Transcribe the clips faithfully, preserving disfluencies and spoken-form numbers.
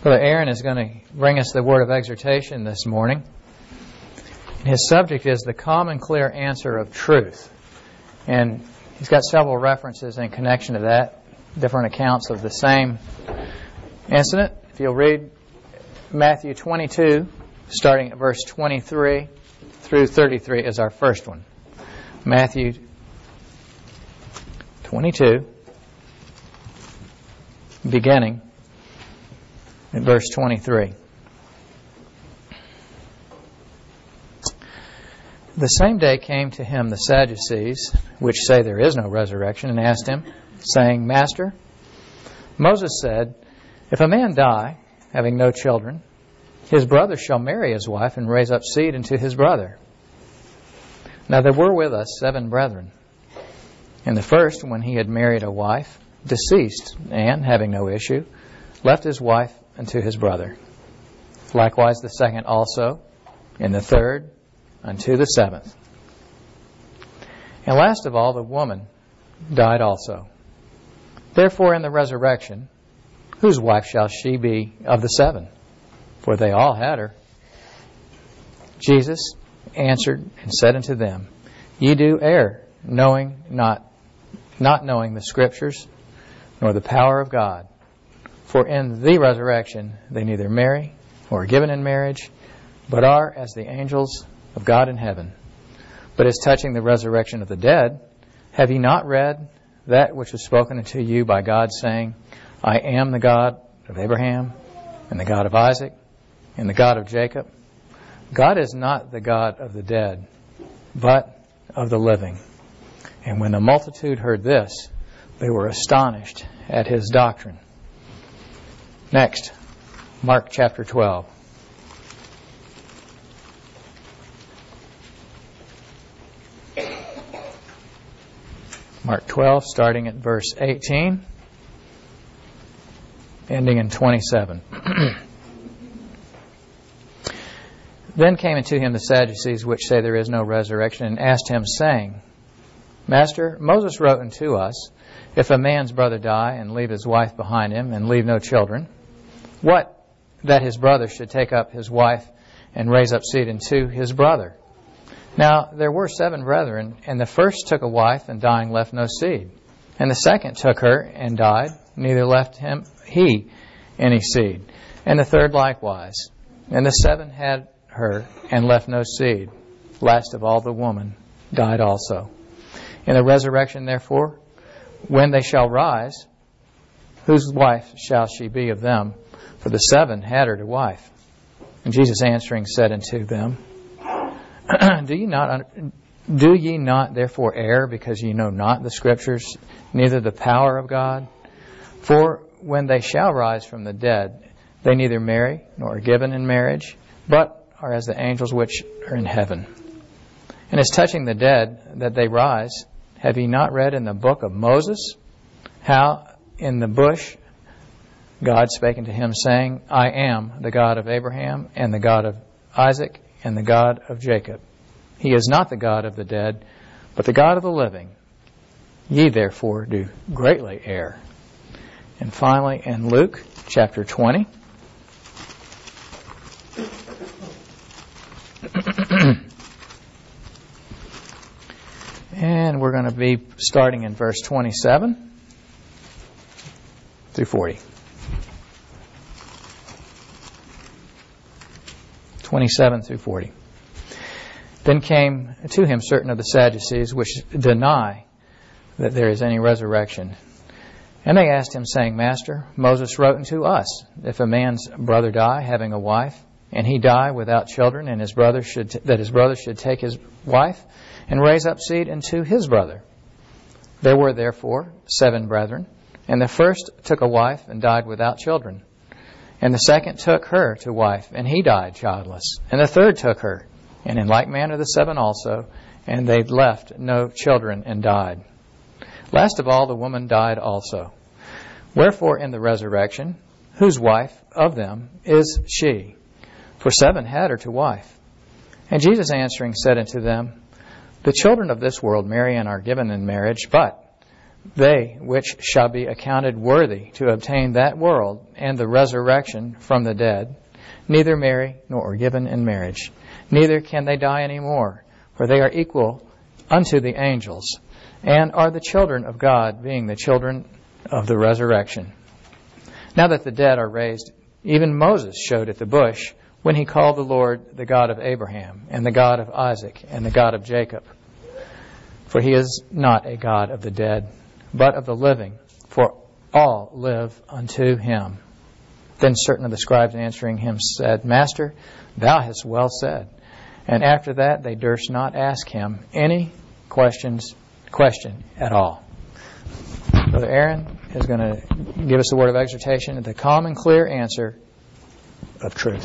Brother Aaron is going to bring us the word of exhortation this morning. His subject is the calm and clear answer of truth. And he's got several references in connection to that, different accounts of the same incident. If you'll read Matthew twenty-two, starting at verse twenty-three through thirty-three is our first one. Matthew twenty-two, beginning in verse twenty-three. The same day came to him the Sadducees, which say there is no resurrection, and asked him, saying, Master, Moses said, if a man die, having no children, his brother shall marry his wife and raise up seed unto his brother. Now there were with us seven brethren. And the first, when he had married a wife, deceased, and, having no issue, left his wife unto his brother. Likewise the second also, and the third unto the seventh. And last of all, the woman died also. Therefore in the resurrection, whose wife shall she be of the seven? For they all had her. Jesus answered and said unto them, Ye do err, knowing not, not knowing the Scriptures, nor the power of God. For in the resurrection they neither marry nor are given in marriage, but are as the angels of God in heaven. But as touching the resurrection of the dead, have ye not read that which was spoken unto you by God, saying, I am the God of Abraham, and the God of Isaac, and the God of Jacob? God is not the God of the dead, but of the living. And when the multitude heard this, they were astonished at his doctrine. Next, Mark chapter twelve. Mark twelve, starting at verse eighteen, ending in twenty-seven. Then came unto him the Sadducees, which say there is no resurrection, and asked him, saying, Master, Moses wrote unto us, if a man's brother die, and leave his wife behind him, and leave no children, what that his brother should take up his wife, and raise up seed unto his brother? Now there were seven brethren, and the first took a wife, and dying left no seed. And the second took her, and died, neither left him he any seed. And the third likewise. And the seven had her, and left no seed. Last of all, the woman died also. In the resurrection, therefore, when they shall rise, whose wife shall she be of them? For the seven had her to wife. And Jesus answering said unto them, Do ye not do ye not therefore err, because ye know not the Scriptures, neither the power of God? For when they shall rise from the dead, they neither marry nor are given in marriage, but are as the angels which are in heaven. And as touching the dead, that they rise, have ye not read in the book of Moses, how in the bush God spake unto him, saying, I am the God of Abraham, and the God of Isaac, and the God of Jacob. He is not the God of the dead, but the God of the living. Ye therefore do greatly err. And finally, in Luke chapter twenty, and we're going to be starting in verse twenty-seven through forty. twenty-seven through forty. Then came to him certain of the Sadducees, which deny that there is any resurrection. And they asked him, saying, Master, Moses wrote unto us, if a man's brother die, having a wife, and he die without children, and his brother should t- that his brother should take his wife, and raise up seed unto his brother. There were therefore seven brethren, and the first took a wife, and died without children. And the second took her to wife, and he died childless. And the third took her, and in like manner the seven also, and they left no children, and died. Last of all, the woman died also. Wherefore in the resurrection, whose wife of them is she? For seven had her to wife. And Jesus answering said unto them, The children of this world marry and are given in marriage, but they which shall be accounted worthy to obtain that world and the resurrection from the dead, neither marry nor are given in marriage, neither can they die any more, for they are equal unto the angels, and are the children of God, being the children of the resurrection. Now that the dead are raised, even Moses showed at the bush, when he called the Lord the God of Abraham, and the God of Isaac, and the God of Jacob. For he is not a God of the dead, but of the living, for all live unto him. Then certain of the scribes answering him said, Master, thou hast well said. And after that they durst not ask him any questions, question at all. Brother Aaron is going to give us a word of exhortation at the calm and clear answer of truth.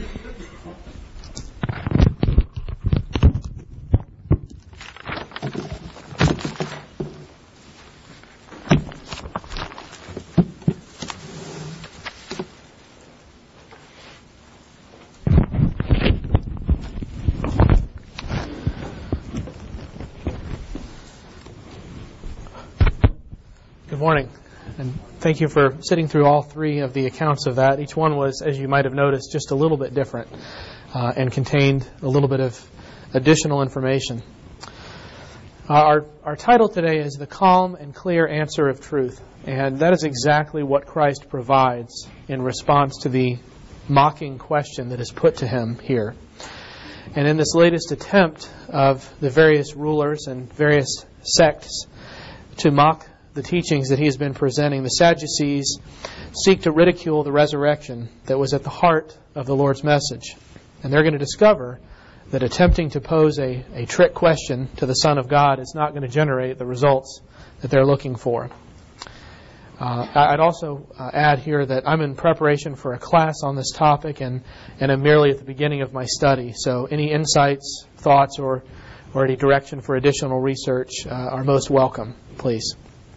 Good morning, and thank you for sitting through all three of the accounts of that. Each one was, as you might have noticed, just a little bit different uh, and contained a little bit of additional information. Uh, our, our title today is The Calm and Clear Answer of Truth, and that is exactly what Christ provides in response to the mocking question that is put to him here. And in this latest attempt of the various rulers and various sects to mock the teachings that he has been presenting, the Sadducees seek to ridicule the resurrection that was at the heart of the Lord's message. And they're going to discover that attempting to pose a, a trick question to the Son of God is not going to generate the results that they're looking for. Uh, I'd also uh, add here that I'm in preparation for a class on this topic, and, and I'm merely at the beginning of my study. So any insights, thoughts, or, or any direction for additional research uh, are most welcome, please.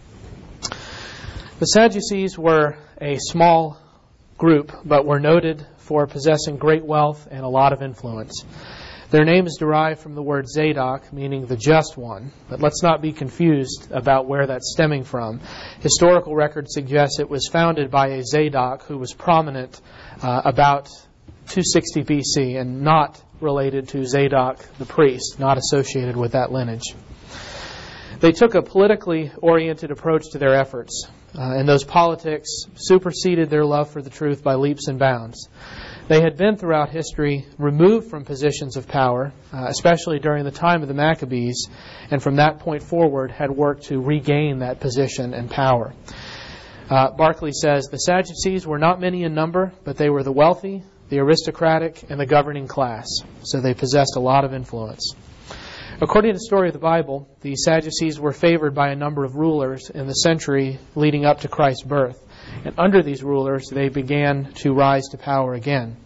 The Sadducees were a small group, but were noted for possessing great wealth and a lot of influence. Their name is derived from the word Zadok, meaning the just one. But let's not be confused about where that's stemming from. Historical record suggests it was founded by a Zadok who was prominent uh, about two sixty B C and not related to Zadok the priest, not associated with that lineage. They took a politically oriented approach to their efforts, uh, and those politics superseded their love for the truth by leaps and bounds. They had been throughout history removed from positions of power, uh, especially during the time of the Maccabees, and from that point forward had worked to regain that position and power. Uh, Barclay says, the Sadducees were not many in number, but they were the wealthy, the aristocratic, and the governing class. So they possessed a lot of influence. According to the story of the Bible, the Sadducees were favored by a number of rulers in the century leading up to Christ's birth. And under these rulers, they began to rise to power again.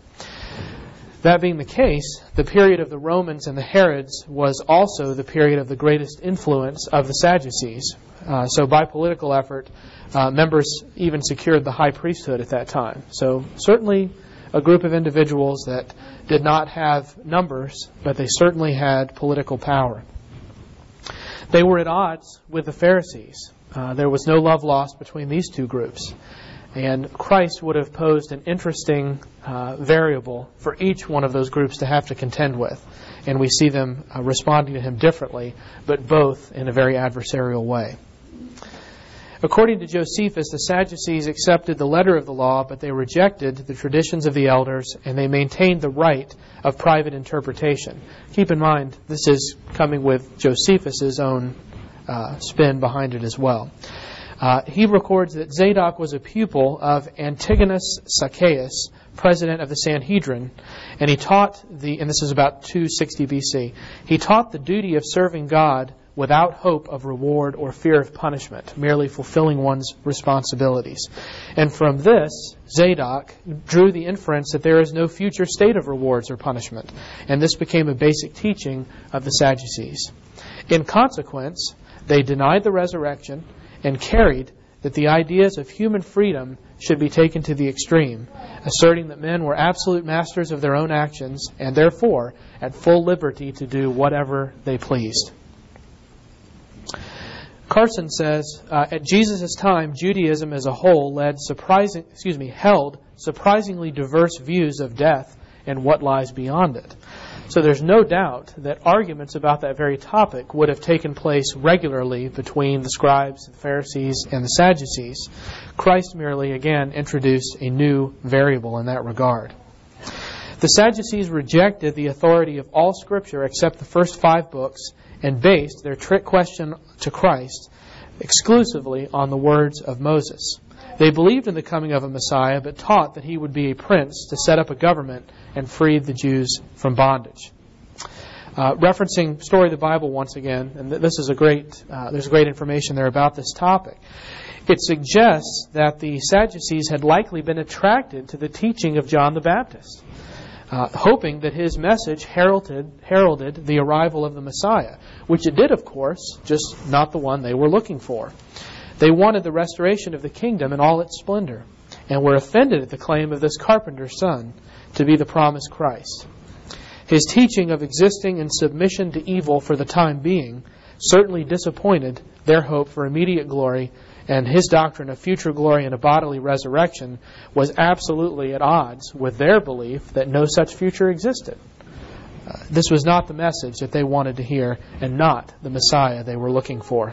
That being the case, the period of the Romans and the Herods was also the period of the greatest influence of the Sadducees. Uh, so by political effort, uh, members even secured the high priesthood at that time. So certainly a group of individuals that did not have numbers, but they certainly had political power. They were at odds with the Pharisees. Uh, there was no love lost between these two groups. And Christ would have posed an interesting uh, variable for each one of those groups to have to contend with. And we see them uh, responding to him differently, but both in a very adversarial way. According to Josephus, the Sadducees accepted the letter of the law, but they rejected the traditions of the elders, and they maintained the right of private interpretation. Keep in mind, this is coming with Josephus's own uh, spin behind it as well. Uh, he records that Zadok was a pupil of Antigonus Zacchaeus, president of the Sanhedrin, and he taught the, and this is about two sixty B C, he taught the duty of serving God without hope of reward or fear of punishment, merely fulfilling one's responsibilities. And from this, Zadok drew the inference that there is no future state of rewards or punishment, and this became a basic teaching of the Sadducees. In consequence, they denied the resurrection and carried that the ideas of human freedom should be taken to the extreme, asserting that men were absolute masters of their own actions and therefore at full liberty to do whatever they pleased. Carson says, uh, at Jesus' time, Judaism as a whole led surprising, excuse me, held surprisingly diverse views of death and what lies beyond it. So there's no doubt that arguments about that very topic would have taken place regularly between the scribes, the Pharisees, and the Sadducees. Christ merely, again, introduced a new variable in that regard. The Sadducees rejected the authority of all Scripture except the first five books and based their trick question to Christ exclusively on the words of Moses. They believed in the coming of a Messiah, but taught that he would be a prince to set up a government and free the Jews from bondage. Uh, referencing Story of the Bible once again, and this is a great, uh, there's great information there about this topic. It suggests that the Sadducees had likely been attracted to the teaching of John the Baptist, uh, hoping that his message heralded, heralded the arrival of the Messiah, which it did, of course, just not the one they were looking for. They wanted the restoration of the kingdom in all its splendor, and were offended at the claim of this carpenter's son to be the promised Christ. His teaching of existing in submission to evil for the time being certainly disappointed their hope for immediate glory, and his doctrine of future glory and a bodily resurrection was absolutely at odds with their belief that no such future existed. Uh, this was not the message that they wanted to hear, and not the Messiah they were looking for.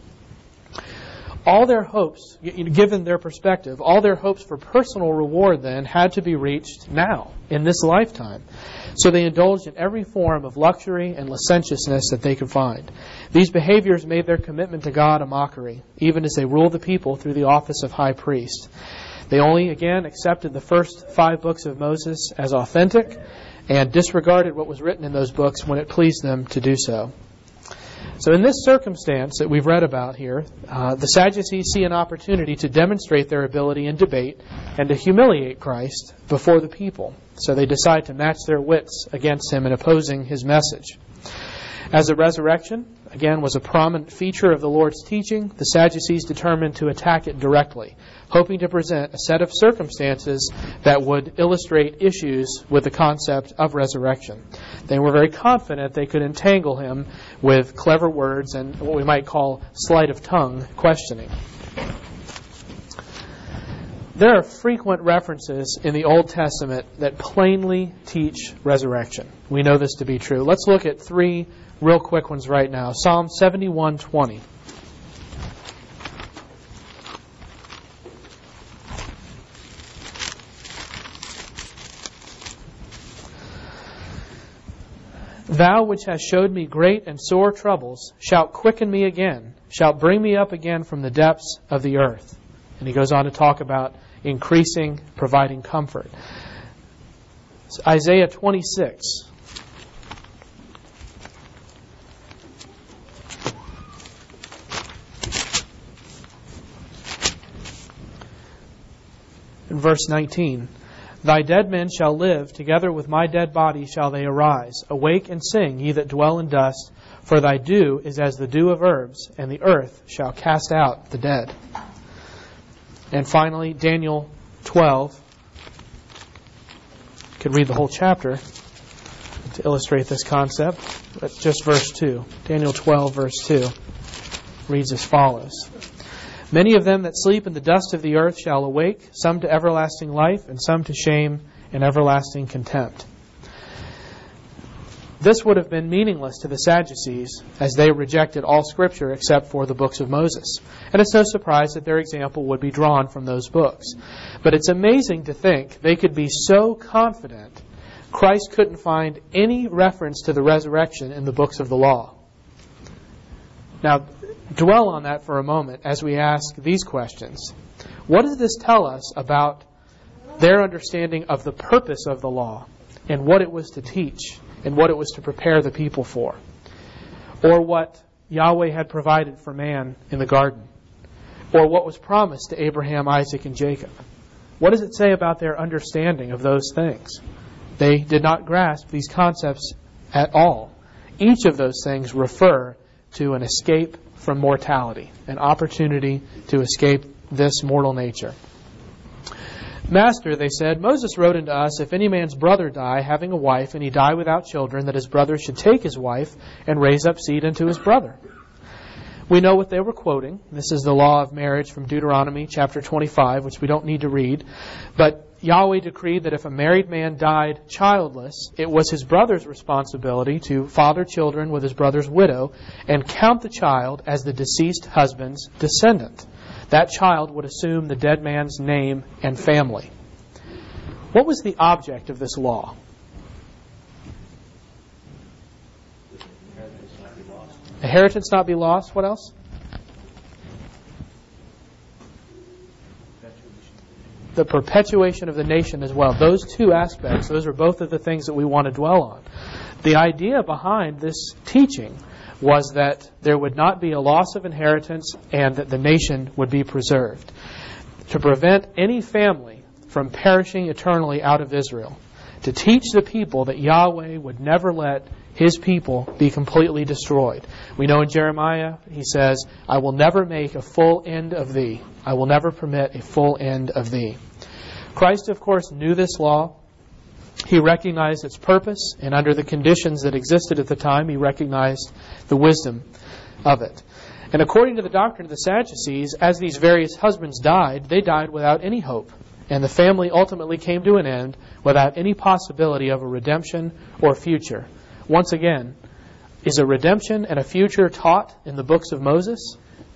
All their hopes, given their perspective, all their hopes for personal reward then had to be reached now, in this lifetime. So they indulged in every form of luxury and licentiousness that they could find. These behaviors made their commitment to God a mockery, even as they ruled the people through the office of high priest. They only, again, accepted the first five books of Moses as authentic and disregarded what was written in those books when it pleased them to do so. So in this circumstance that we've read about here, uh, the Sadducees see an opportunity to demonstrate their ability in debate and to humiliate Christ before the people. So they decide to match their wits against him in opposing his message. As the resurrection, again, was a prominent feature of the Lord's teaching, the Sadducees determined to attack it directly, hoping to present a set of circumstances that would illustrate issues with the concept of resurrection. They were very confident they could entangle him with clever words and what we might call sleight of tongue questioning. There are frequent references in the Old Testament that plainly teach resurrection. We know this to be true. Let's look at three real quick ones right now. Psalm seventy-one twenty. Thou which hast showed me great and sore troubles, shalt quicken me again, shalt bring me up again from the depths of the earth. And he goes on to talk about increasing, providing comfort. It's Isaiah twenty-six. In verse nineteen, Thy dead men shall live, together with my dead body shall they arise. Awake and sing, ye that dwell in dust, for thy dew is as the dew of herbs, and the earth shall cast out the dead. And finally, Daniel twelve. You could read the whole chapter to illustrate this concept, but just verse two. Daniel twelve, verse two reads as follows. Many of them that sleep in the dust of the earth shall awake, some to everlasting life, and some to shame and everlasting contempt. This would have been meaningless to the Sadducees, as they rejected all Scripture except for the books of Moses. And it's no surprise that their example would be drawn from those books. But it's amazing to think they could be so confident Christ couldn't find any reference to the resurrection in the books of the law. Now, dwell on that for a moment as we ask these questions. What does this tell us about their understanding of the purpose of the law and what it was to teach and what it was to prepare the people for? Or what Yahweh had provided for man in the garden? Or what was promised to Abraham, Isaac, and Jacob? What does it say about their understanding of those things? They did not grasp these concepts at all. Each of those things refer to an escape from mortality, an opportunity to escape this mortal nature. Master, they said, Moses wrote unto us, if any man's brother die, having a wife, and he die without children, that his brother should take his wife and raise up seed unto his brother. We know what they were quoting. This is the law of marriage from Deuteronomy chapter twenty-five, which we don't need to read. But Yahweh decreed that if a married man died childless, it was his brother's responsibility to father children with his brother's widow and count the child as the deceased husband's descendant. That child would assume the dead man's name and family. What was the object of this law? Inheritance not be lost. What else? The perpetuation of the nation as well. Those two aspects, those are both of the things that we want to dwell on. The idea behind this teaching was that there would not be a loss of inheritance and that the nation would be preserved. To prevent any family from perishing eternally out of Israel. To teach the people that Yahweh would never let His people be completely destroyed. We know in Jeremiah, he says, I will never make a full end of thee. I will never permit a full end of thee. Christ, of course, knew this law. He recognized its purpose, and under the conditions that existed at the time, he recognized the wisdom of it. And according to the doctrine of the Sadducees, as these various husbands died, they died without any hope. And the family ultimately came to an end without any possibility of a redemption or future. Once again, is a redemption and a future taught in the books of Moses?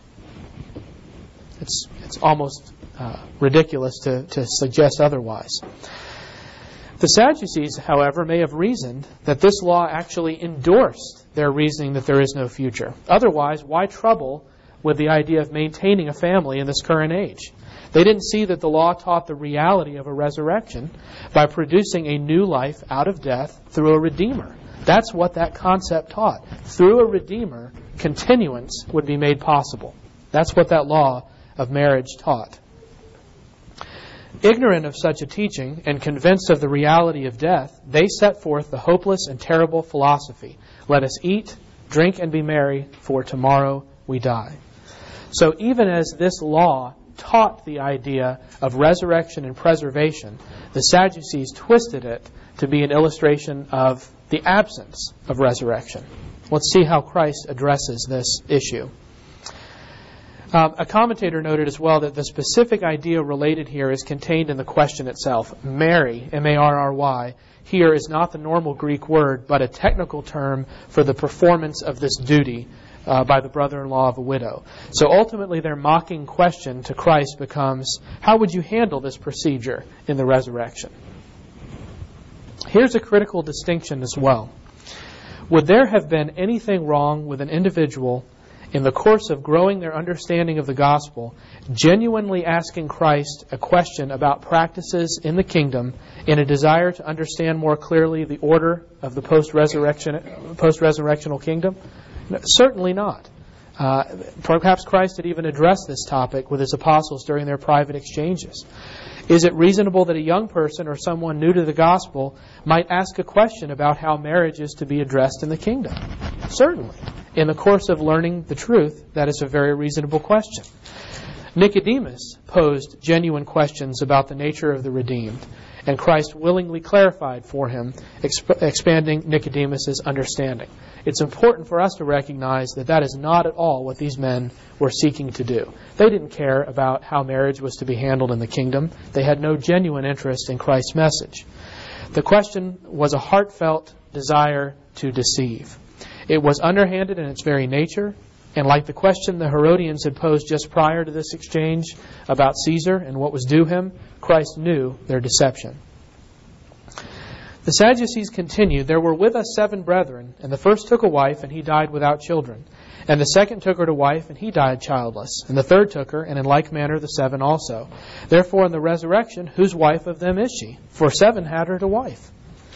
It's it's almost uh, ridiculous to, to suggest otherwise. The Sadducees, however, may have reasoned that this law actually endorsed their reasoning that there is no future. Otherwise, why trouble with the idea of maintaining a family in this current age? They didn't see that the law taught the reality of a resurrection by producing a new life out of death through a Redeemer. That's what that concept taught. Through a Redeemer, continuance would be made possible. That's what that law of marriage taught. Ignorant of such a teaching and convinced of the reality of death, they set forth the hopeless and terrible philosophy, let us eat, drink, and be merry, for tomorrow we die. So even as this law taught the idea of resurrection and preservation, the Sadducees twisted it to be an illustration of the absence of resurrection. Let's see how Christ addresses this issue. Um, a commentator noted as well that the specific idea related here is contained in the question itself. Marry, M A R R Y, here is not the normal Greek word, but a technical term for the performance of this duty uh, by the brother-in-law of a widow. So ultimately their mocking question to Christ becomes, how would you handle this procedure in the resurrection? Here's a critical distinction as well. Would there have been anything wrong with an individual in the course of growing their understanding of the gospel, genuinely asking Christ a question about practices in the kingdom in a desire to understand more clearly the order of the post-resurrection, post-resurrectional kingdom? No, certainly not. Uh, perhaps Christ had even addressed this topic with His apostles during their private exchanges. Is it reasonable that a young person or someone new to the gospel might ask a question about how marriage is to be addressed in the kingdom? Certainly. In the course of learning the truth, that is a very reasonable question. Nicodemus posed genuine questions about the nature of the redeemed, and Christ willingly clarified for him, exp- expanding Nicodemus' understanding. It's important for us to recognize that that is not at all what these men were seeking to do. They didn't care about how marriage was to be handled in the kingdom. They had no genuine interest in Christ's message. The question was a heartfelt desire to deceive. It was underhanded in its very nature, and like the question the Herodians had posed just prior to this exchange about Caesar and what was due him, Christ knew their deception. The Sadducees continued, there were with us seven brethren, and the first took a wife, and he died without children. And the second took her to wife, and he died childless. And the third took her, and in like manner the seven also. Therefore in the resurrection, whose wife of them is she? For seven had her to wife.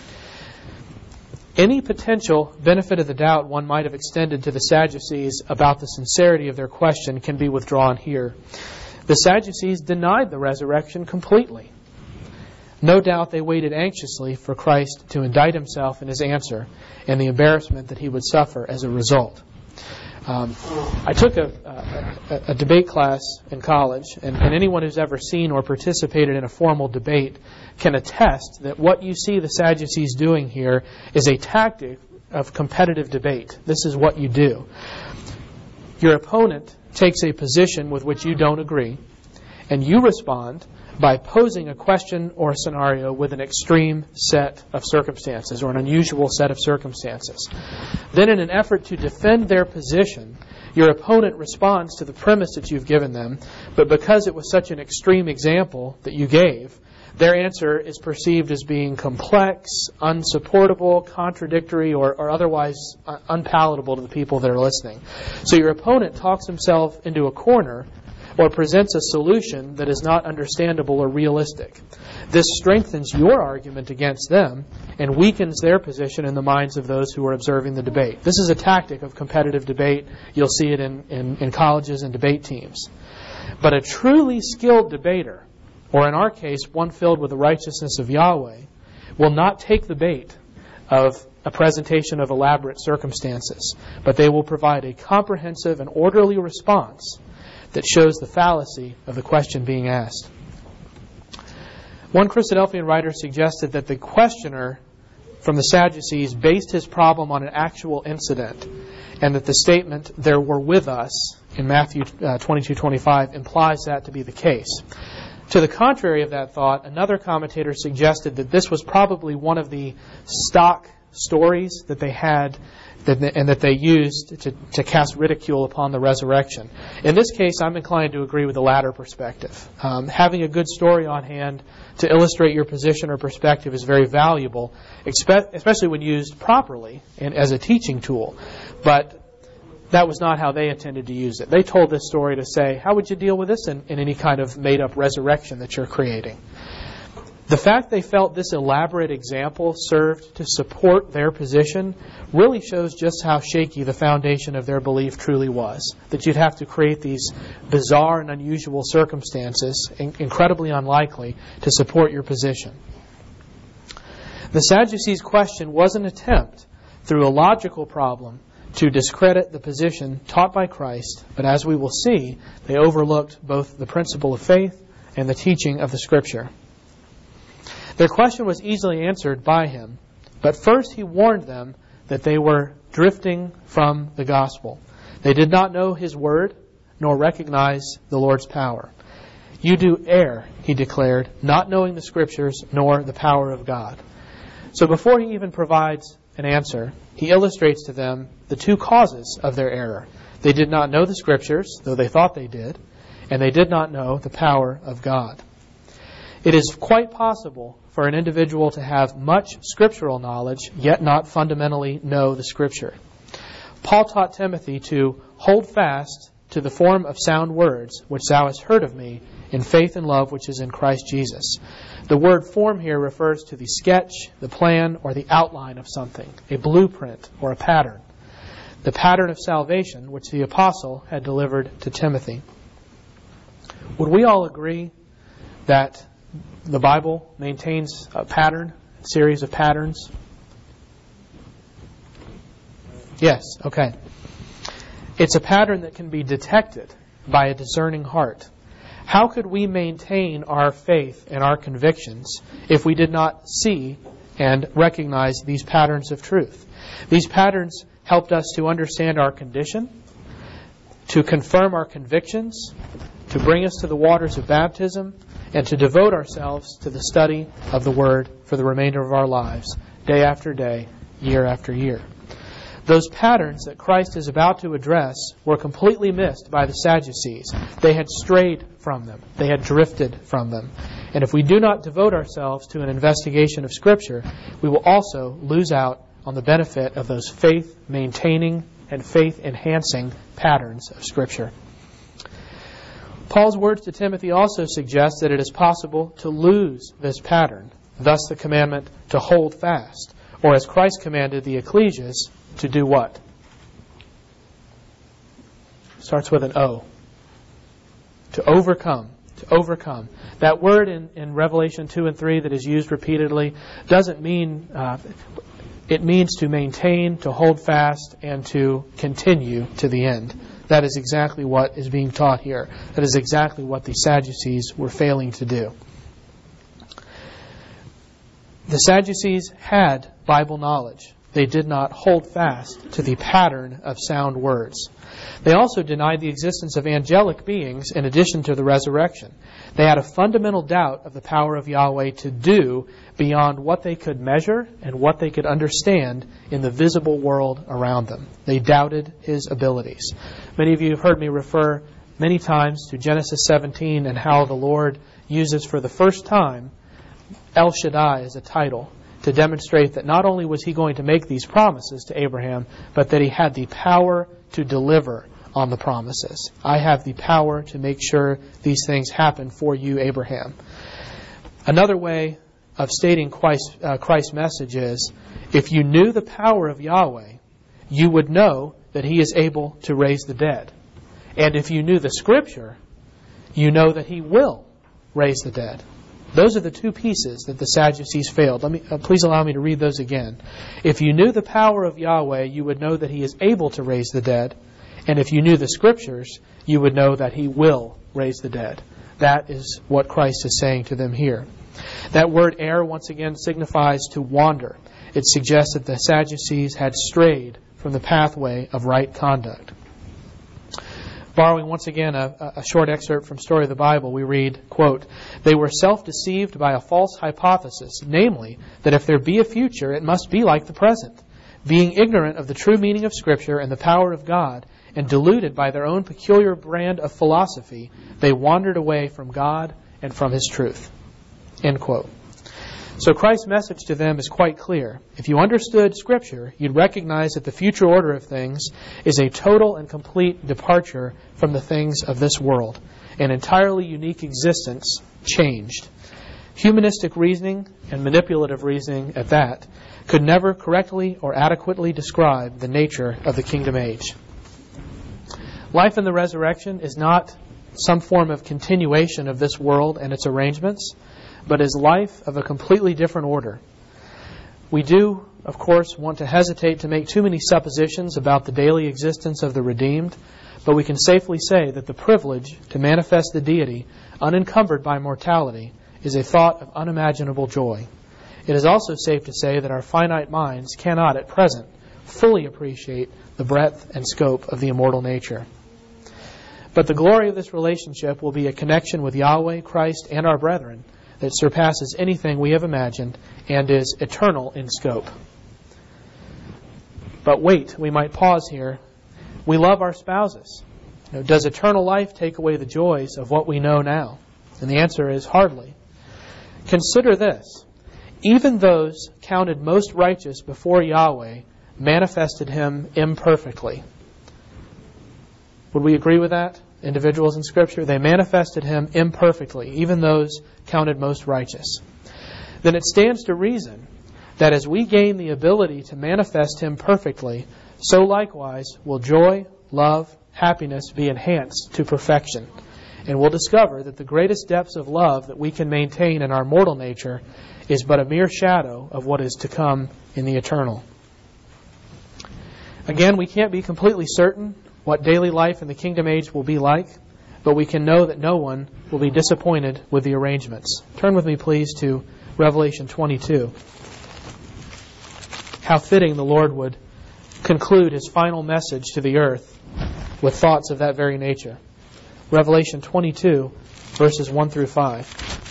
Any potential benefit of the doubt one might have extended to the Sadducees about the sincerity of their question can be withdrawn here. The Sadducees denied the resurrection completely. No doubt they waited anxiously for Christ to indict himself in his answer and the embarrassment that he would suffer as a result. Um, I took a, a, a debate class in college, and, and anyone who's ever seen or participated in a formal debate can attest that what you see the Sadducees doing here is a tactic of competitive debate. This is what you do. Your opponent takes a position with which you don't agree, and you respond by posing a question or a scenario with an extreme set of circumstances or an unusual set of circumstances. Then, in an effort to defend their position, your opponent responds to the premise that you've given them, but because it was such an extreme example that you gave, their answer is perceived as being complex, unsupportable, contradictory, or, or otherwise unpalatable to the people that are listening. So your opponent talks himself into a corner or presents a solution that is not understandable or realistic. This strengthens your argument against them and weakens their position in the minds of those who are observing the debate. This is a tactic of competitive debate. You'll see it in, in, in colleges and debate teams. But a truly skilled debater, or in our case, one filled with the righteousness of Yahweh, will not take the bait of a presentation of elaborate circumstances, but they will provide a comprehensive and orderly response that shows the fallacy of the question being asked. One Christadelphian writer suggested that the questioner from the Sadducees based his problem on an actual incident, and that the statement, "there were with us," in Matthew uh, twenty-two twenty-five, implies that to be the case. To the contrary of that thought, another commentator suggested that this was probably one of the stock stories that they had that they, and that they used to, to cast ridicule upon the resurrection. In this case, I'm inclined to agree with the latter perspective. Um, having a good story on hand to illustrate your position or perspective is very valuable, especially when used properly and as a teaching tool. But that was not how they intended to use it. They told this story to say, how would you deal with this in, in any kind of made-up resurrection that you're creating? The fact they felt this elaborate example served to support their position really shows just how shaky the foundation of their belief truly was. That you'd have to create these bizarre and unusual circumstances, in- incredibly unlikely, to support your position. The Sadducees' question was an attempt, through a logical problem, to discredit the position taught by Christ, but as we will see, they overlooked both the principle of faith and the teaching of the Scripture. Their question was easily answered by him, but first he warned them that they were drifting from the gospel. They did not know his word, nor recognize the Lord's power. You do err, he declared, not knowing the Scriptures nor the power of God. So before he even provides an answer, he illustrates to them the two causes of their error. They did not know the Scriptures, though they thought they did, and they did not know the power of God. It is quite possible for an individual to have much scriptural knowledge, yet not fundamentally know the Scripture. Paul taught Timothy to hold fast to the form of sound words, which thou hast heard of me, in faith and love which is in Christ Jesus. The word form here refers to the sketch, the plan, or the outline of something, a blueprint or a pattern. The pattern of salvation which the apostle had delivered to Timothy. Would we all agree that the Bible maintains a pattern, a series of patterns? Yes, okay. It's a pattern that can be detected by a discerning heart. How could we maintain our faith and our convictions if we did not see and recognize these patterns of truth? These patterns helped us to understand our condition, to confirm our convictions, to bring us to the waters of baptism, and to devote ourselves to the study of the Word for the remainder of our lives, day after day, year after year. Those patterns that Christ is about to address were completely missed by the Sadducees. They had strayed from them. They had drifted from them. And if we do not devote ourselves to an investigation of Scripture, we will also lose out on the benefit of those faith-maintaining and faith-enhancing patterns of Scripture. Paul's words to Timothy also suggest that it is possible to lose this pattern, thus the commandment to hold fast, or as Christ commanded the ecclesias, to do what? Starts with an O. To overcome. To overcome. That word in, in Revelation two and three that is used repeatedly doesn't mean, uh, it means to maintain, to hold fast, and to continue to the end. That is exactly what is being taught here. That is exactly what the Sadducees were failing to do. The Sadducees had Bible knowledge. they did not hold fast to the pattern of sound words. They also denied the existence of angelic beings in addition to the resurrection. They had a fundamental doubt of the power of Yahweh to do beyond what they could measure and what they could understand in the visible world around them. They doubted His abilities. Many of you have heard me refer many times to Genesis seventeen and how the Lord uses for the first time El Shaddai as a title to demonstrate that not only was He going to make these promises to Abraham, but that He had the power to deliver on the promises. I have the power to make sure these things happen for you, Abraham. Another way of stating Christ, uh, Christ's message is, if you knew the power of Yahweh, you would know that He is able to raise the dead. And if you knew the Scripture, you know that He will raise the dead. Those are the two pieces that the Sadducees failed. Let me uh, please allow me to read those again. If you knew the power of Yahweh, you would know that He is able to raise the dead. And if you knew the Scriptures, you would know that He will raise the dead. That is what Christ is saying to them here. That word err, once again, signifies to wander. It suggests that the Sadducees had strayed from the pathway of right conduct. Borrowing once again a, a short excerpt from Story of the Bible, we read, quote, "They were self-deceived by a false hypothesis, namely, that if there be a future, it must be like the present. Being ignorant of the true meaning of Scripture and the power of God, and deluded by their own peculiar brand of philosophy, they wandered away from God and from His truth." End quote. So Christ's message to them is quite clear. If you understood Scripture, you'd recognize that the future order of things is a total and complete departure from the things of this world. An entirely unique existence changed. Humanistic reasoning, and manipulative reasoning at that, could never correctly or adequately describe the nature of the kingdom age. Life in the resurrection is not some form of continuation of this world and its arrangements, but is life of a completely different order. We do, of course, want to hesitate to make too many suppositions about the daily existence of the redeemed, but we can safely say that the privilege to manifest the deity, unencumbered by mortality, is a thought of unimaginable joy. It is also safe to say that our finite minds cannot, at present, fully appreciate the breadth and scope of the immortal nature. But the glory of this relationship will be a connection with Yahweh, Christ, and our brethren that surpasses anything we have imagined and is eternal in scope. But wait, we might pause here. We love our spouses. You know, does eternal life take away the joys of what we know now? And the answer is hardly. Consider this. Even those counted most righteous before Yahweh manifested Him imperfectly. Would we agree with that? Individuals in Scripture, they manifested Him imperfectly, even those counted most righteous. Then it stands to reason that as we gain the ability to manifest Him perfectly, so likewise will joy, love, happiness be enhanced to perfection. And we'll discover that the greatest depths of love that we can maintain in our mortal nature is but a mere shadow of what is to come in the eternal. Again, we can't be completely certain what daily life in the kingdom age will be like, but we can know that no one will be disappointed with the arrangements. Turn with me, please, to Revelation twenty-two. How fitting the Lord would conclude His final message to the earth with thoughts of that very nature. Revelation twenty-two, verses one through five.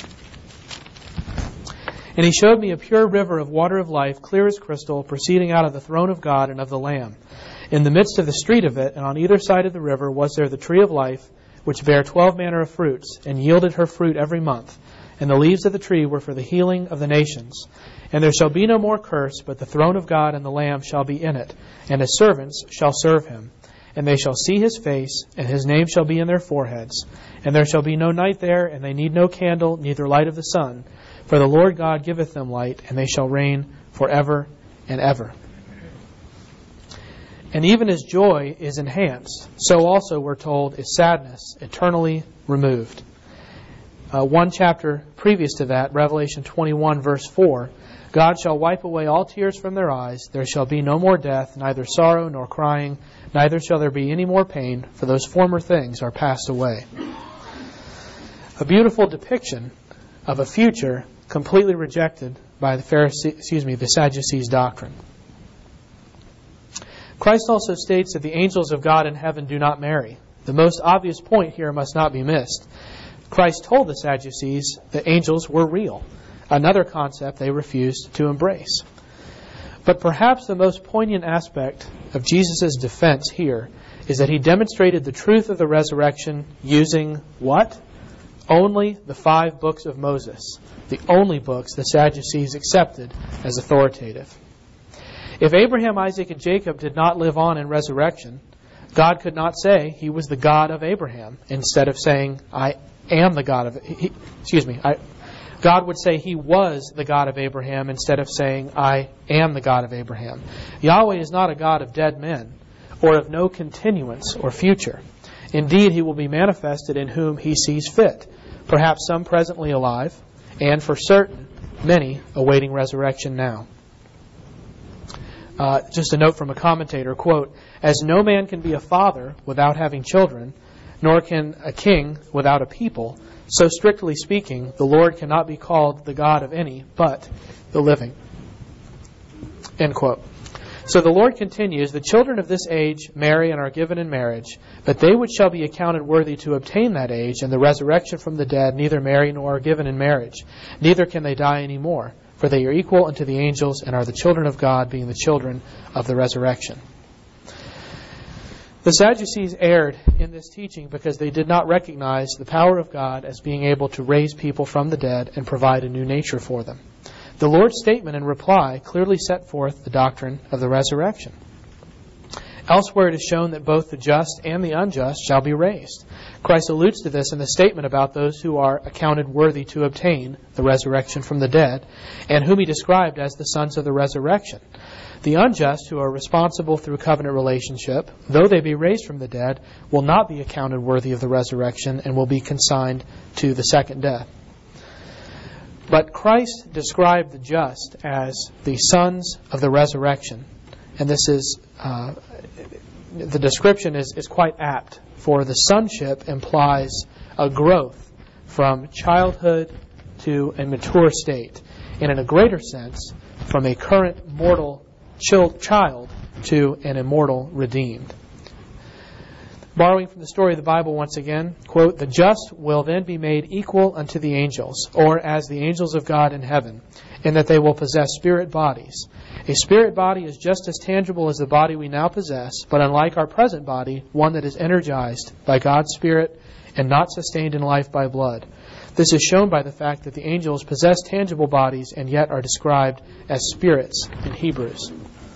"And He showed me a pure river of water of life, clear as crystal, proceeding out of the throne of God and of the Lamb. In the midst of the street of it, and on either side of the river, was there the tree of life, which bare twelve manner of fruits, and yielded her fruit every month. And the leaves of the tree were for the healing of the nations. And there shall be no more curse, but the throne of God and the Lamb shall be in it, and His servants shall serve Him. And they shall see His face, and His name shall be in their foreheads. And there shall be no night there, and they need no candle, neither light of the sun. For the Lord God giveth them light, and they shall reign forever and ever." And even as joy is enhanced, so also, we're told, is sadness eternally removed. Uh, one chapter previous to that, Revelation twenty-one, verse four, "God shall wipe away all tears from their eyes. There shall be no more death, neither sorrow nor crying, neither shall there be any more pain, for those former things are passed away." A beautiful depiction of a future completely rejected by the Pharisees, excuse me, the Sadducees' doctrine. Christ also states that the angels of God in heaven do not marry. The most obvious point here must not be missed. Christ told the Sadducees that angels were real, another concept they refused to embrace. But perhaps the most poignant aspect of Jesus' defense here is that he demonstrated the truth of the resurrection using what? Only the five books of Moses, the only books the Sadducees accepted as authoritative. If Abraham, Isaac, and Jacob did not live on in resurrection, God could not say he was the God of Abraham instead of saying, I am the God of... He, excuse me. I, God would say he was the God of Abraham instead of saying, I am the God of Abraham. Yahweh is not a God of dead men or of no continuance or future. Indeed, he will be manifested in whom he sees fit, perhaps some presently alive, and for certain, many awaiting resurrection now. Uh, just a note from a commentator, quote, as no man can be a father without having children, nor can a king without a people, so strictly speaking, the Lord cannot be called the God of any but the living. End quote. So the Lord continues, the children of this age marry and are given in marriage, but they which shall be accounted worthy to obtain that age and the resurrection from the dead neither marry nor are given in marriage, neither can they die any more. For they are equal unto the angels and are the children of God, being the children of the resurrection. The Sadducees erred in this teaching because they did not recognize the power of God as being able to raise people from the dead and provide a new nature for them. The Lord's statement in reply clearly set forth the doctrine of the resurrection. Elsewhere it is shown that both the just and the unjust shall be raised. Christ alludes to this in the statement about those who are accounted worthy to obtain the resurrection from the dead, and whom he described as the sons of the resurrection. The unjust, who are responsible through covenant relationship, though they be raised from the dead, will not be accounted worthy of the resurrection and will be consigned to the second death. But Christ described the just as the sons of the resurrection. And this is, uh, the description is, is quite apt, for the sonship implies a growth from childhood to a mature state, and in a greater sense, from a current mortal child to an immortal redeemed. Borrowing from the story of the Bible once again, quote, the just will then be made equal unto the angels, or as the angels of God in heaven, in that they will possess spirit bodies. A spirit body is just as tangible as the body we now possess, but unlike our present body, one that is energized by God's Spirit and not sustained in life by blood. This is shown by the fact that the angels possess tangible bodies and yet are described as spirits in Hebrews.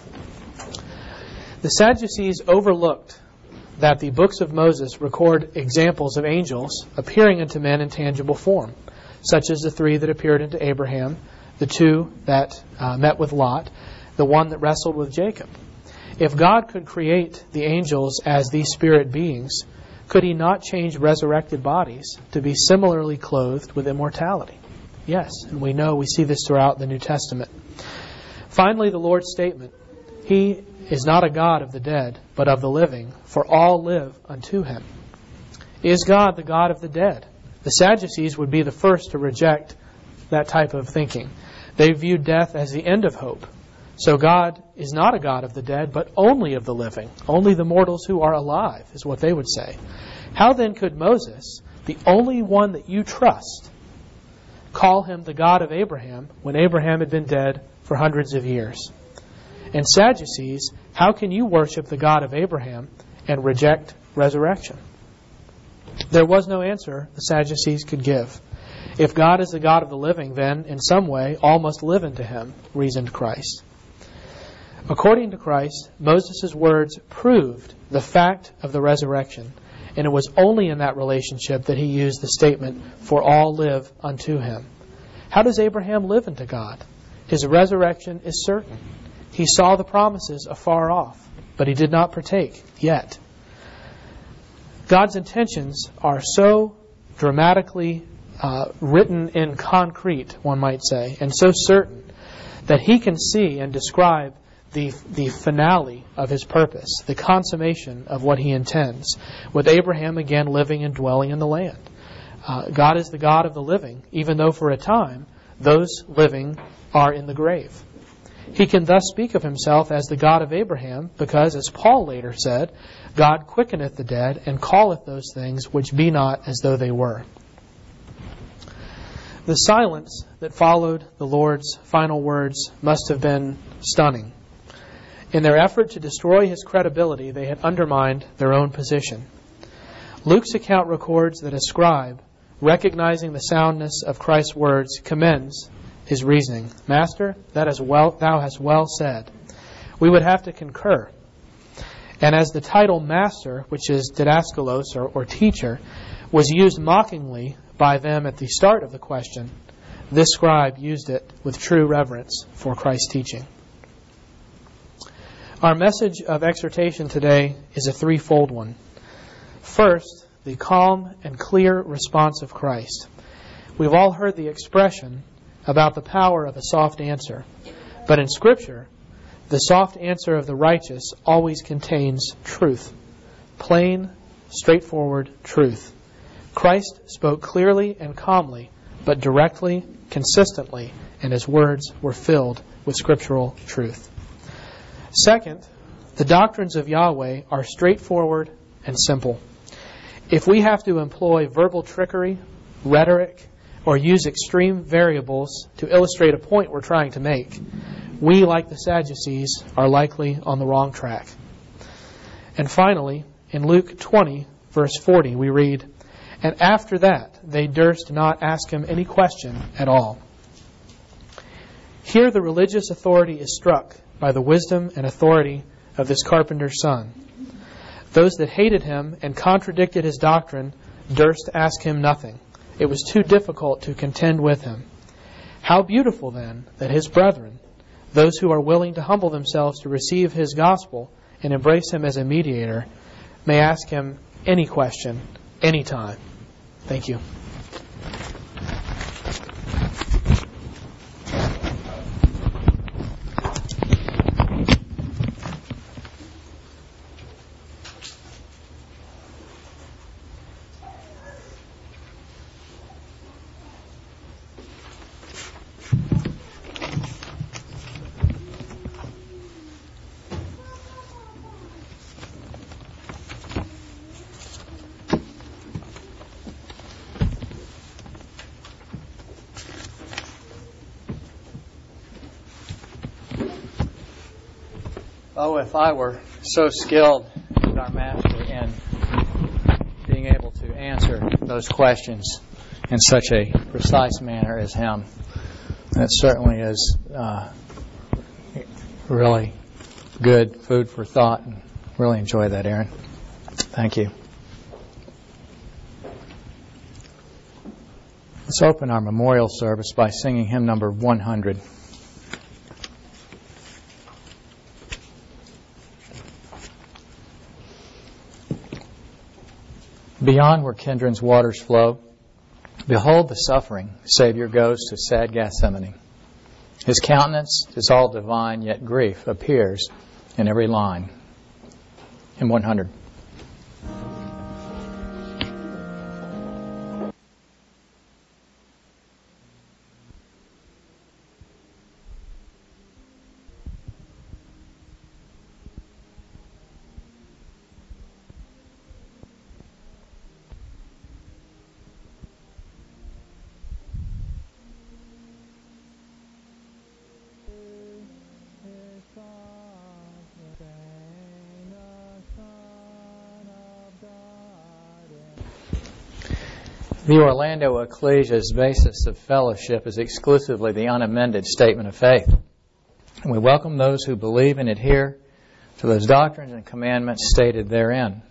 The Sadducees overlooked that the books of Moses record examples of angels appearing unto men in tangible form, such as the three that appeared unto Abraham, the two that uh, met with Lot, the one that wrestled with Jacob. If God could create the angels as these spirit beings, could he not change resurrected bodies to be similarly clothed with immortality? Yes, and we know, we see this throughout the New Testament. Finally, the Lord's statement, he is not a God of the dead, but of the living, for all live unto him. Is God the God of the dead? The Sadducees would be the first to reject that type of thinking. They viewed death as the end of hope. So God is not a God of the dead, but only of the living. Only the mortals who are alive, is what they would say. How then could Moses, the only one that you trust, call him the God of Abraham when Abraham had been dead for hundreds of years? And Sadducees, how can you worship the God of Abraham and reject resurrection? There was no answer the Sadducees could give. If God is the God of the living, then, in some way, all must live into him, reasoned Christ. According to Christ, Moses' words proved the fact of the resurrection, and it was only in that relationship that he used the statement, for all live unto him. How does Abraham live unto God? His resurrection is certain. He saw the promises afar off, but he did not partake yet. God's intentions are so dramatically uh, written in concrete, one might say, and so certain that he can see and describe the the finale of his purpose, the consummation of what he intends, with Abraham again living and dwelling in the land. Uh, God is the God of the living, even though for a time those living are in the grave. He can thus speak of himself as the God of Abraham, because, as Paul later said, God quickeneth the dead and calleth those things which be not as though they were. The silence that followed the Lord's final words must have been stunning. In their effort to destroy his credibility, they had undermined their own position. Luke's account records that a scribe, recognizing the soundness of Christ's words, commends his reasoning. Master, that is well, thou hast well said. We would have to concur. And as the title master, which is didaskalos or, or teacher, was used mockingly by them at the start of the question, this scribe used it with true reverence for Christ's teaching. Our message of exhortation today is a threefold one. First, the calm and clear response of Christ. We've all heard the expression about the power of a soft answer. But in Scripture, the soft answer of the righteous always contains truth. Plain, straightforward truth. Christ spoke clearly and calmly, but directly, consistently, and his words were filled with scriptural truth. Second, the doctrines of Yahweh are straightforward and simple. If we have to employ verbal trickery, rhetoric, or use extreme variables to illustrate a point we're trying to make, we, like the Sadducees, are likely on the wrong track. And finally, in Luke twenty, verse forty, we read, "And after that they durst not ask him any question at all." Here the religious authority is struck by the wisdom and authority of this carpenter's son. Those that hated him and contradicted his doctrine durst ask him nothing. It was too difficult to contend with him. How beautiful, then, that his brethren, those who are willing to humble themselves to receive his gospel and embrace him as a mediator, may ask him any question, anytime. Thank you. Oh, if I were so skilled as our Master in being able to answer those questions in such a precise manner as him. That certainly is uh, really good food for thought, and really enjoy that, Aaron. Thank you. Let's open our memorial service by singing hymn number one hundred. Beyond where Kidron's waters flow, behold the suffering Savior goes to sad Gethsemane. His countenance is all divine, yet grief appears in every line. Hymn one hundred. The Orlando Ecclesia's basis of fellowship is exclusively the unamended statement of faith. And we welcome those who believe and adhere to those doctrines and commandments stated therein.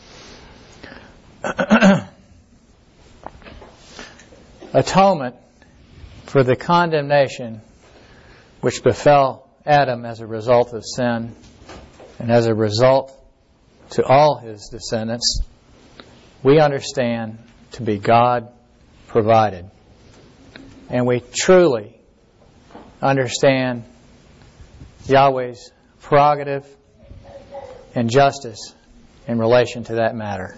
Atonement for the condemnation which befell Adam as a result of sin and as a result to all his descendants, we understand to be God provided. And we truly understand Yahweh's prerogative and justice in relation to that matter.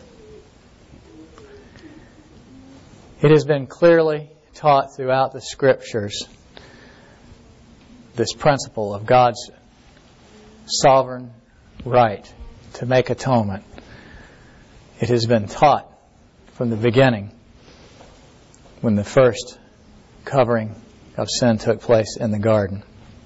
It has been clearly taught throughout the Scriptures this principle of God's sovereign right to make atonement. It has been taught from the beginning when the first covering of sin took place in the garden.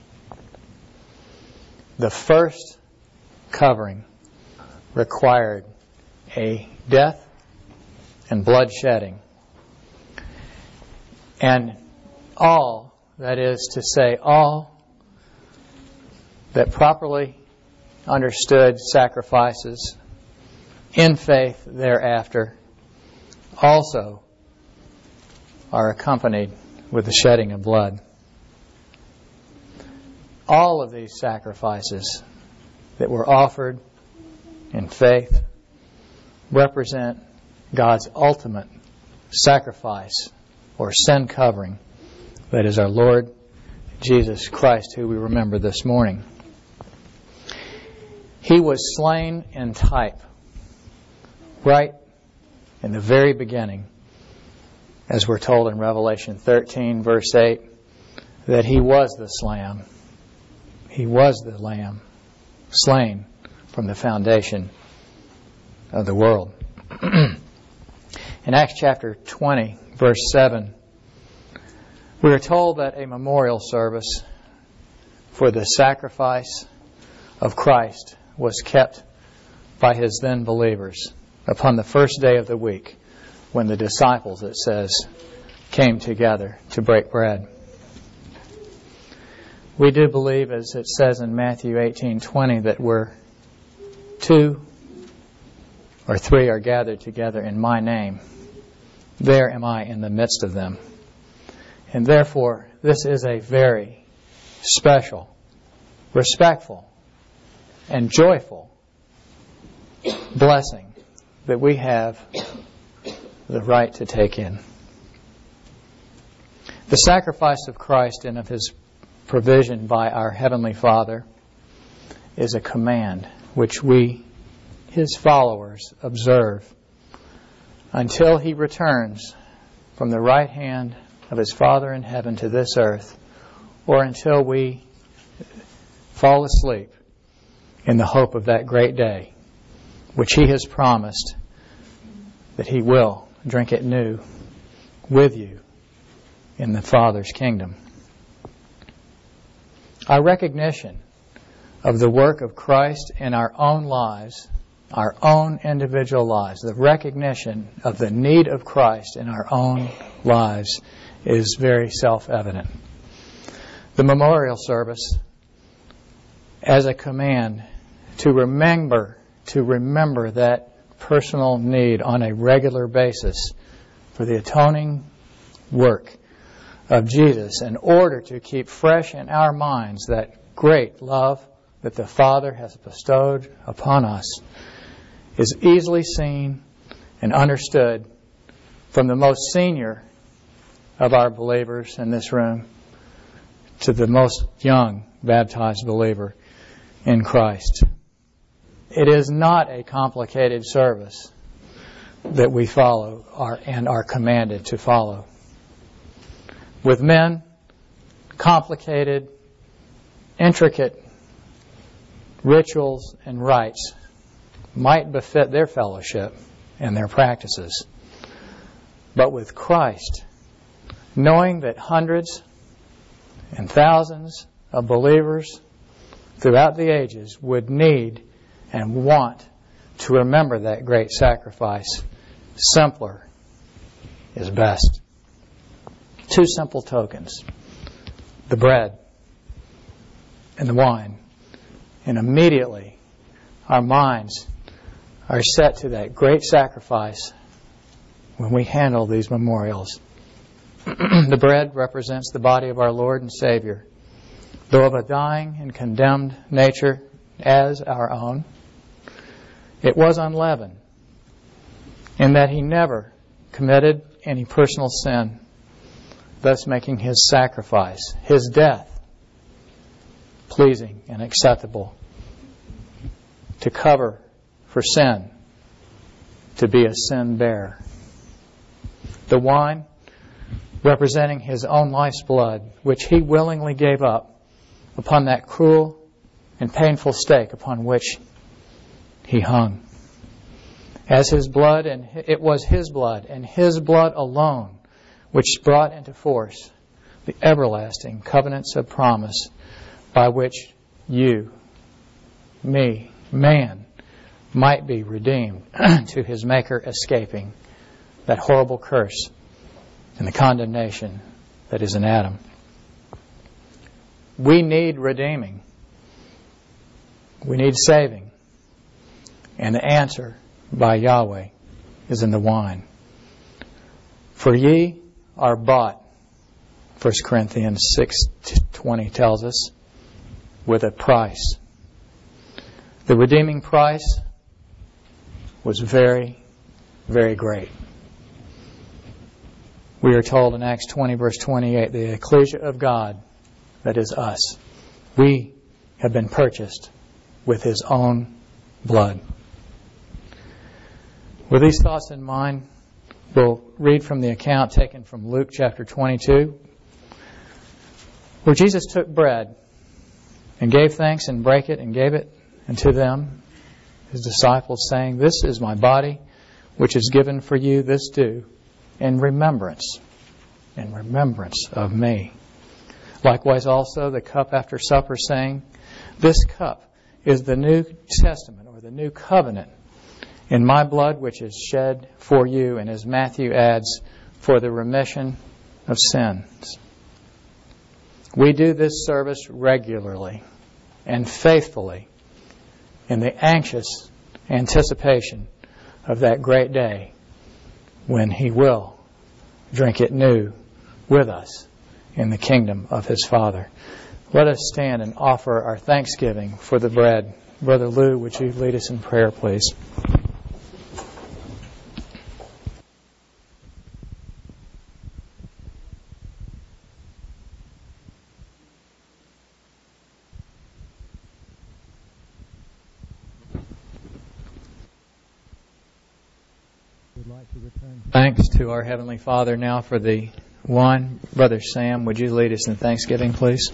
The first covering required a death and blood shedding. And all, that is to say, all that properly understood sacrifices in faith thereafter also are accompanied with the shedding of blood. All of these sacrifices that were offered in faith represent God's ultimate sacrifice or sin covering, that is our Lord Jesus Christ, who we remember this morning. He was slain in type, right in the very beginning, as we're told in Revelation thirteen, verse eight, that He was the Lamb. He was the Lamb, slain from the foundation of the world. In Acts chapter twenty, verse seven, we are told that a memorial service for the sacrifice of Christ was kept by His then believers upon the first day of the week, when the disciples, it says, came together to break bread. We do believe, as it says in Matthew eighteen twenty, that where two or three are gathered together in my name, there am I in the midst of them. And therefore, this is a very special, respectful, and joyful blessing that we have the right to take in. The sacrifice of Christ and of His provision by our Heavenly Father is a command which we, His followers, observe until He returns from the right hand of His Father in heaven to this earth, or until we fall asleep in the hope of that great day, which He has promised that He will drink it new with you in the Father's kingdom. Our recognition of the work of Christ in our own lives, our own individual lives, the recognition of the need of Christ in our own lives is very self-evident. The memorial service, as a command to remember, to remember that personal need on a regular basis for the atoning work of Jesus, in order to keep fresh in our minds that great love that the Father has bestowed upon us, is easily seen and understood from the most senior of our believers in this room to the most young baptized believer in Christ. It is not a complicated service that we follow are, and are commanded to follow. With men, complicated, intricate rituals and rites might befit their fellowship and their practices. But with Christ, knowing that hundreds and thousands of believers throughout the ages would need and want to remember that great sacrifice, simpler is best. Two simple tokens, the bread and the wine, and immediately our minds are set to that great sacrifice when we handle these memorials. The bread represents the body of our Lord and Savior, though of a dying and condemned nature as our own. It was unleavened in that He never committed any personal sin, thus making His sacrifice, His death, pleasing and acceptable to cover for sin, to be a sin bearer. The wine representing His own life's blood, which He willingly gave up upon that cruel and painful stake upon which He hung. As His blood, and it was His blood, and His blood alone, which brought into force the everlasting covenants of promise by which you, me, man, might be redeemed to his Maker, escaping that horrible curse and the condemnation that is in Adam. We need redeeming. We need saving. And the answer by Yahweh is in the wine. For ye are bought, First Corinthians six twenty tells us, with a price. The redeeming price was very, very great. We are told in Acts twenty, verse twenty-eight, the ecclesia of God, that is us, we have been purchased with His own blood. With these thoughts in mind, we'll read from the account taken from Luke chapter twenty-two, where Jesus took bread and gave thanks and brake it and gave it unto them, His disciples, saying, This is my body, which is given for you. This do in remembrance, in remembrance of me. Likewise also the cup after supper, saying, This cup is the New Testament, or the New Covenant, in my blood, which is shed for you, and as Matthew adds, for the remission of sins. We do this service regularly and faithfully in the anxious anticipation of that great day when He will drink it new with us in the kingdom of His Father. Let us stand and offer our thanksgiving for the bread. Brother Lou, would you lead us in prayer, please? Thanks to our Heavenly Father now for the wine. Brother Sam, would you lead us in thanksgiving, please?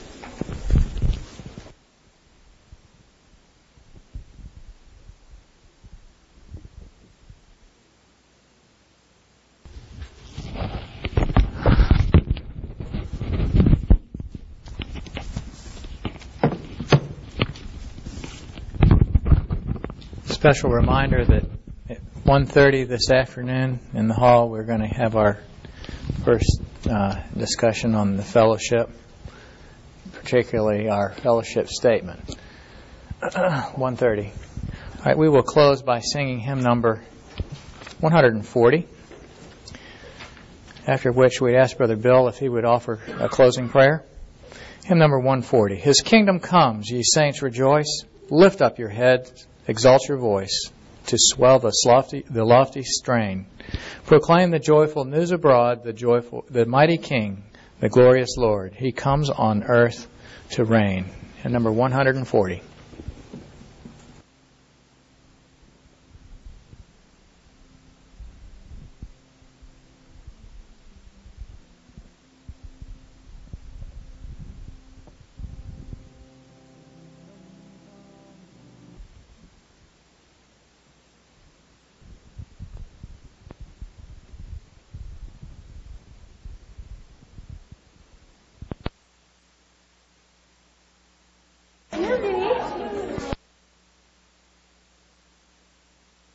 Special reminder that at one thirty this afternoon in the hall we're going to have our first uh, discussion on the fellowship, particularly our fellowship statement. one thirty. All right, we will close by singing hymn number one forty, after which we ask Brother Bill if he would offer a closing prayer. Hymn number one forty. His kingdom comes, ye saints rejoice, lift up your heads, exalt your voice, to swell the lofty, the lofty strain. Proclaim the joyful news abroad, the joyful, the mighty King, the glorious Lord. He comes on earth to reign. And number one forty.